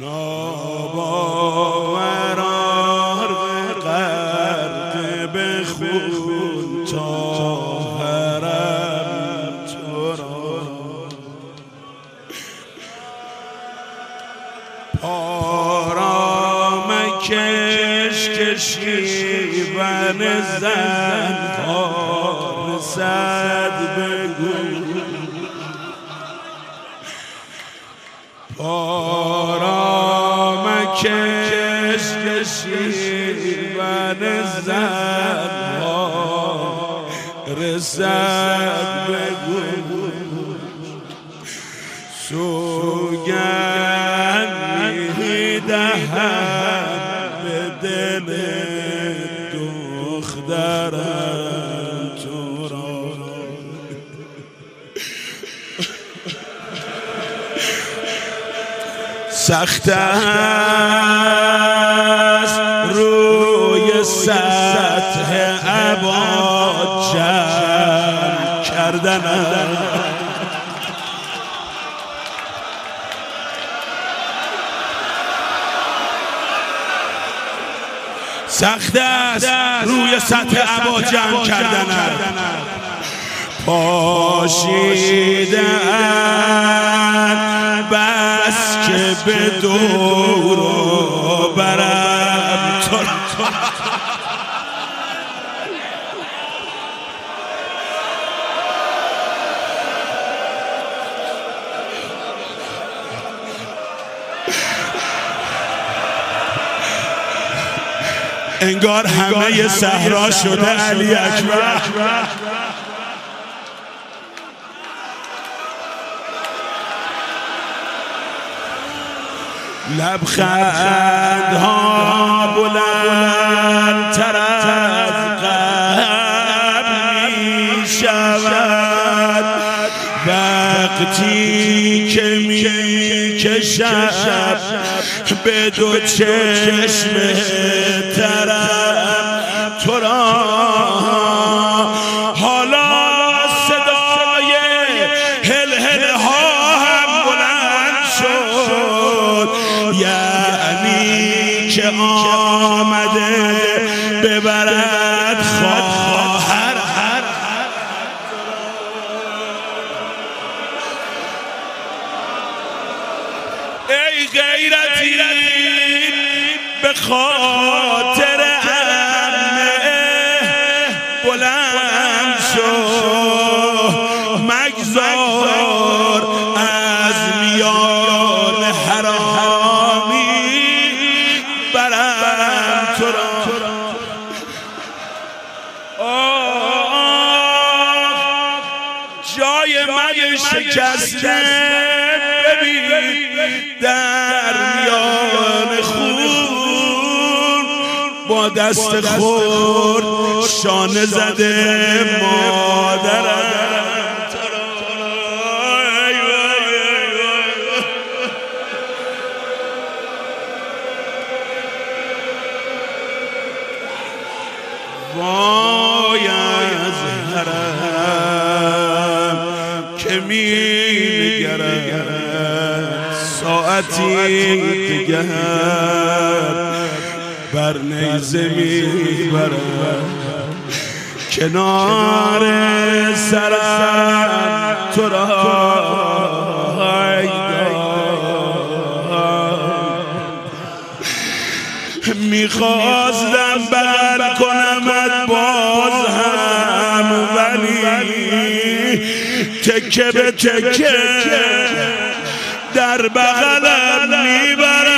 ناباوران غرق به خون تا حرم تو را پا مکش کشیون زنهار صد بگو پا مکش کشیون زنهار صد بگو سوگند می‌دهم به دل دخترم تو را سخت است روی سطح ابعاد جمع کردنم سخت است روی سطح ابعاد جمع کردنم پاشیدن بس که به دور و برم تو انگار همه صحرا شده علی اکبر لبخندها بلندتر از قبل می شود وقتی که می کشم به دو چشم ترم تو را حالا صدای هلهله ها هم بلند شد یعنی که آمده ببرد خواهر ای غیرتی به خاطر عمه بلند شو مگذار از میان حرامی برم تو را جای من شکسته ببین در میان خون با دست خود شانه زده مادرم وای از حرم که می نگرد ساعتی دیگر بر نیزه میبرد کنار سرم تو را میخواستم بر کنمت باز هم ولی تکه به تکه در بغلم میبرم